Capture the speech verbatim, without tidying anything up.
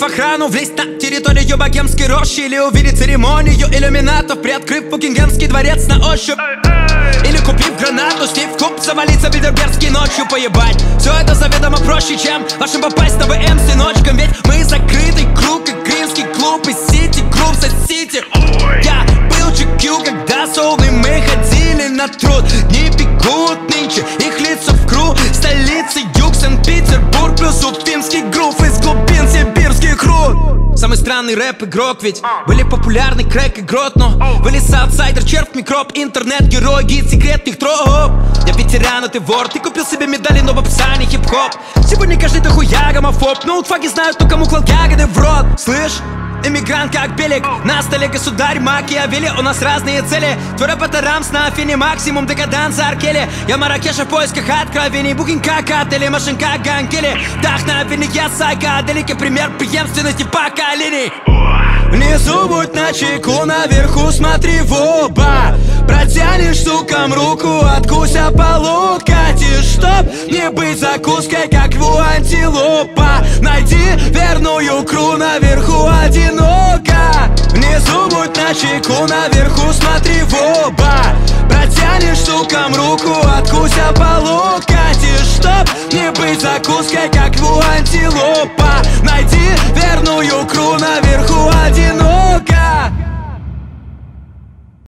в охрану, влезть на территорию богемской рощи, или увидеть церемонию иллюминатов, приоткрыв Букингемский дворец на ощупь, или купив гранату, слив клуб, завалиться в Бильдербергский ночью, поебать. Все это заведомо проще, чем вашим попасть на ВМ с сыночком. Ведь мы закрытый круг, и гримский клуб, и Сити Групп со Сити. Я был джи кью, когда солны мы ходили на труд. Не бегут нынче, их лица в кру. Столица юг, Санкт-Петербург, плюс уфимский грув, из глубин сибирских руд. Самый странный рэп-игрок, ведь были популярны крэк и грот, но были саутсайдер, червь, микроб, интернет-герой, гид секретных троп. Я ветеран, а ты вор, ты купил себе медали, но в описании хип-хоп. Сегодня каждый дохуя гомофоб, но утфаги знают, кто кому клал ягоды в рот. Слышь? Эмигрант как Белик, на столе государь Макиавелли. У нас разные цели, твой рэп это рамс на афине, максимум декаданса Аркели. Я Маракеша в поисках откровений, букинг как отели, машин как гангели. Вдохновение, я сайкаделики, пример преемственности поколений. Внизу будь начеку, наверху смотри в оба. Протянешь, сукам, руку, откуся полут, катишь, чтоб не быть закуской, как у антилопа. Найди верную кру, наверху одиноко. Внизу будь начеку, наверху смотри в оба. Протянешь, сукам, руку, откуся полут, катишь, чтоб не быть закуской, как у антилопа. Найди верную кру, наверху одиноко.